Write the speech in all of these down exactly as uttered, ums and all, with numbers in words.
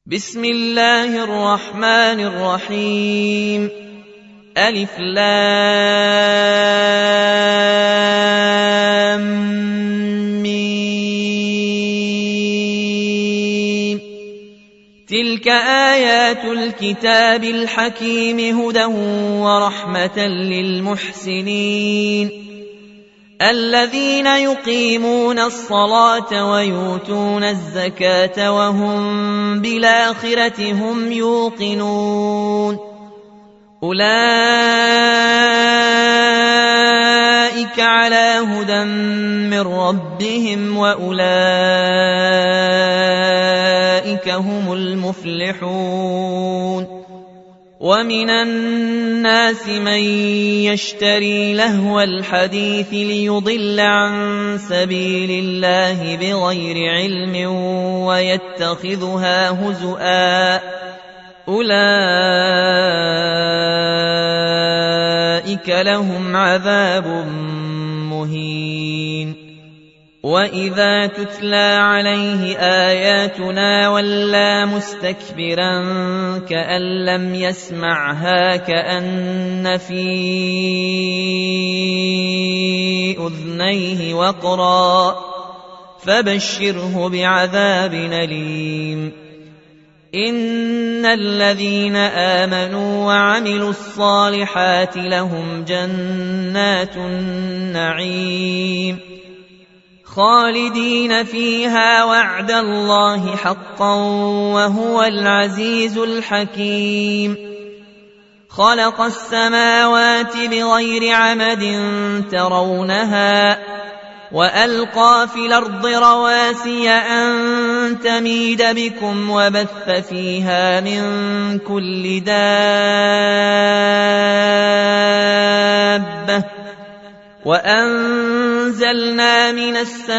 بسم الله الرحمن الرحيم. ألف لام ميم. تلك آيات الكتاب الحكيم هدى ورحمة للمحسنين الذين يقيمون الصلاة ويؤتون الزكاة وهم بالآخرة هم يوقنون أولئك على هدى من ربهم وأولئك هم المفلحون. ومن الناس من يشتري لهو الحديث ليضل عن سبيل الله بغير علم ويتخذها هزؤا أولئك لهم عذاب مهين. وإذا تتلى عليه آياتنا ولى مستكبرا كأن لم يسمعها كأن في أذنيه وقرا فبشره بعذاب أليم. إن الذين آمنوا وعملوا الصالحات لهم جنات النعيم خالدين فيها وعد الله حقا وهو العزيز الحكيم. خلق السماوات بغير عمد ترونها وألقى في الأرض رواسي أن تميد بكم وبث فيها من كل دابة وأنزلنا من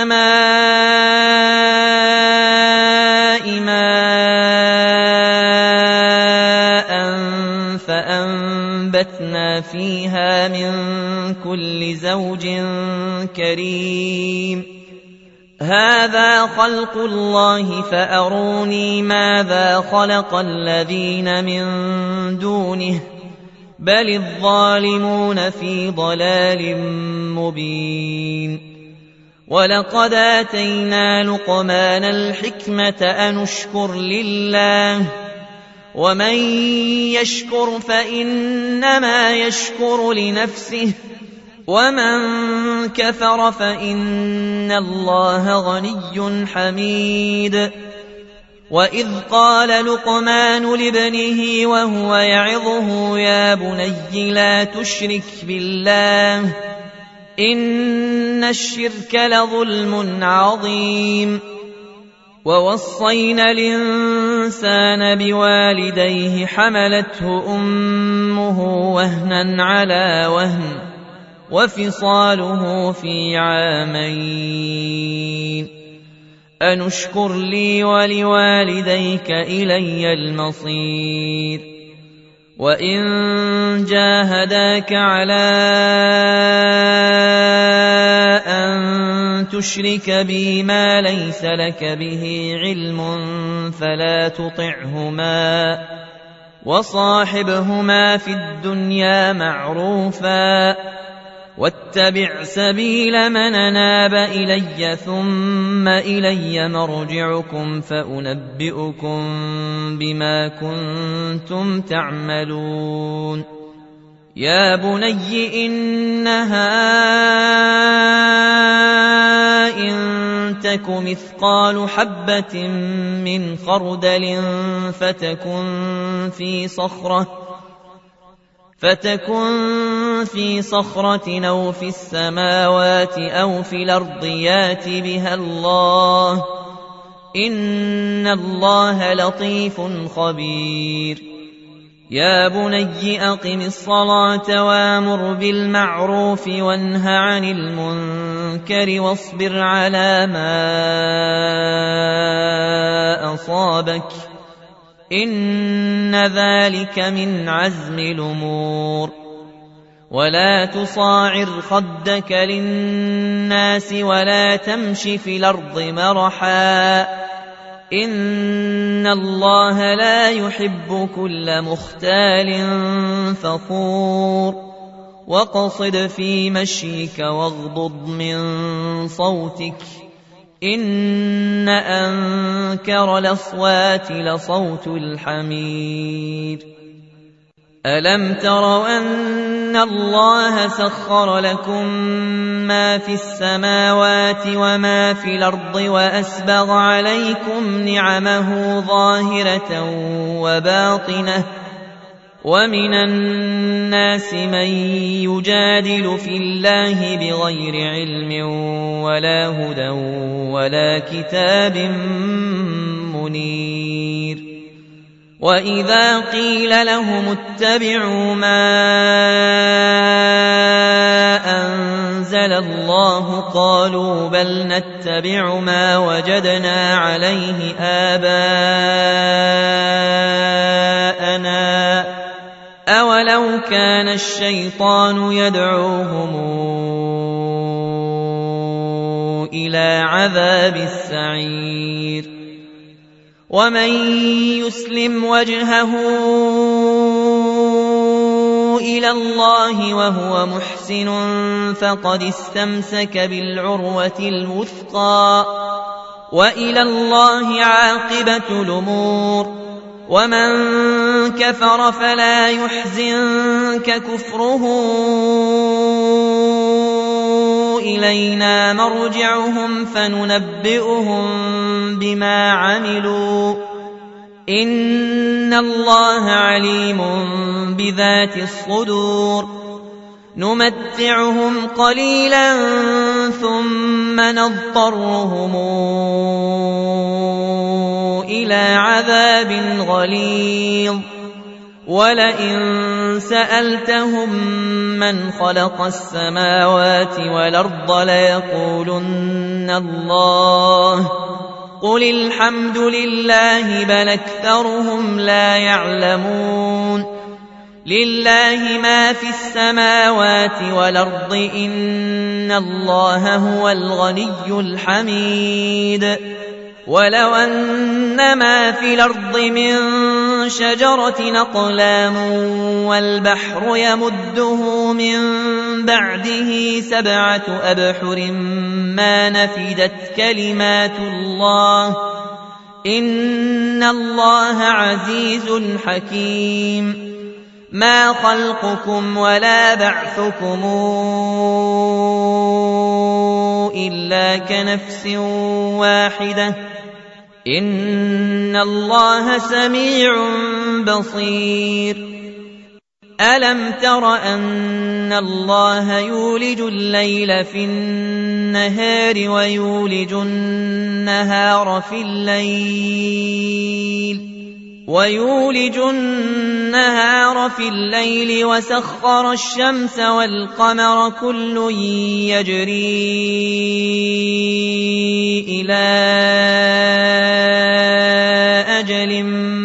السماء ماء فأنبتنا فيها من كل زوج كريم. هذا خلق الله فأروني ماذا خلق الذين من دونه بل الظالمون في ضلال مبين. ولقد آتينا لقمان الحكمة أن اشكر لله ومن يشكر فإنما يشكر لنفسه ومن كفر فإن الله غني حميد. وإذ قال لقمان لابنه وهو يعظه يا بني لا تشرك بالله إن الشرك لظلم عظيم. ووصينا الإنسان بوالديه حملته أمه وهنا على وهن وفصاله في عامين أن اشكر لي ولوالديك إلي المصير. وإن جاهداك على أن تشرك بي ما ليس لك به علم فلا تطعهما وصاحبهما في الدنيا معروفا واتبع سبيل من أناب إلي ثم إلي مرجعكم فأنبئكم بما كنتم تعملون. يا بني إنها إن تك مثقال حبة من خردل فتكن في صخرة فتكن في صخرة أو في السماوات أو في الأرض يات بها الله إن الله لطيف خبير. يا بني أقم الصلاة وامر بالمعروف وانه عن المنكر واصبر على ما أصابك إن ذلك من عزم الأمور. ولا تصاعر خدك للناس ولا تمش في الأرض مرحا إن الله لا يحب كل مختال فخور واقصد في مشيك واغضض من صوتك إن أنكر الأصوات لصوت الحمير ألم تروا أن الله سخر لكم ما في السماوات وما في الأرض وأسبغ عليكم نعمه ظاهرة وباطنة ومن الناس من يجادل في الله بغير علم ولا هدى ولا كتاب منير وإذا قيل لهم اتبعوا ما أنزل الله قالوا بل نتبع ما وجدنا عليه آباءنا أولو كان الشيطان يدعوهم إلى عذاب السعير ومن يسلم وجهه إلى الله وهو محسن فقد استمسك بالعروة الوثقى وإلى الله عاقبة الأمور ومن كفر فلا يحزنك كفره إلينا مرجعهم فننبئهم بما عملوا إن الله عليم بذات الصدور نمتعهم قليلا ثم نضطرهم إلى عذاب غليظ ولئن سألتهم من خلق السماوات والأرض ليقولن الله قل الحمد لله بل أكثرهم لا يعلمون لله ما في السماوات والأرض إن الله هو الغني الحميد ولو أن ما في الأرض من شجرة أقلام والبحر يمده من بعده سبعة أبحر ما نفدت كلمات الله إن الله عزيز حكيم ما خلقكم ولا بعثكم إلا كنفس واحدة إن الله سميع بصير ألم تر أن الله يولج الليل في النهار ويولج النهار في الليل ويولج النهار في الليل وسخر الشمس والقمر كل يجري إلى أجل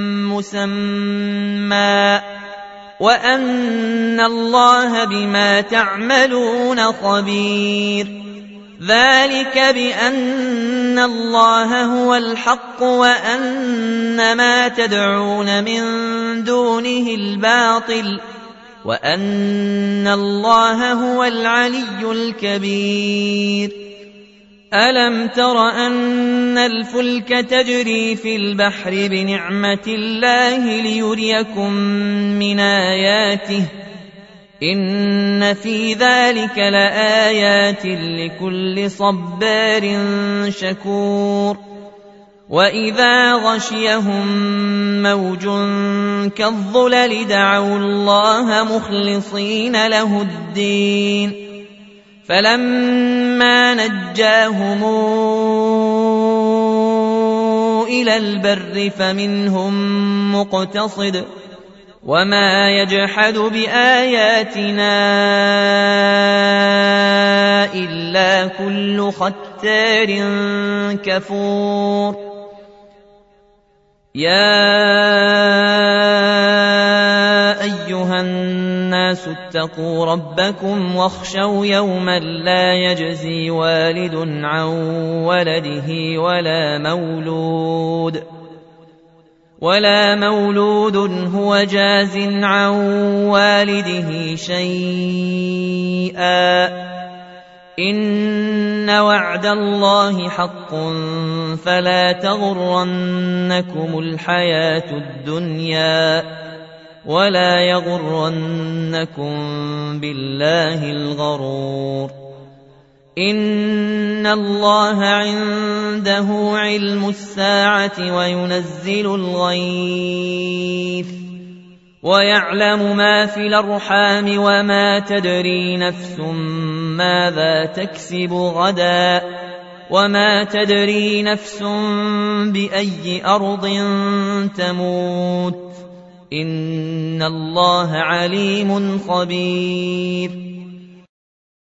مسمى وأن الله بما تعملون خبير ذلك بأن الله هو الحق وأن ما تدعون من دونه الباطل وأن الله هو العلي الكبير ألم تر أن الفلك تجري في البحر بنعمة الله ليريكم من آياته إن في ذلك لآيات لكل صبار شكور وإذا غشيهم موج كالظلل دعوا الله مخلصين له الدين فلما نجاهم إلى البر فمنهم مقتصد وما يجحد بآياتنا إلا كل ختار كفور يا أيها الناس الناس اتقوا ربكم واخشوا يوما لا يجزي والد عن ولده ولا مولود ولا مولود هو جاز عن والده شيئا إن وعد الله حق فلا تغرنكم الحياة الدنيا ولا يغرنكم بالله الغرور إن الله عنده علم الساعة وينزل الغيث ويعلم ما في الأرحام وما تدري نفس ماذا تكسب غدا وما تدري نفس بأي أرض تموت إن الله عليم خبير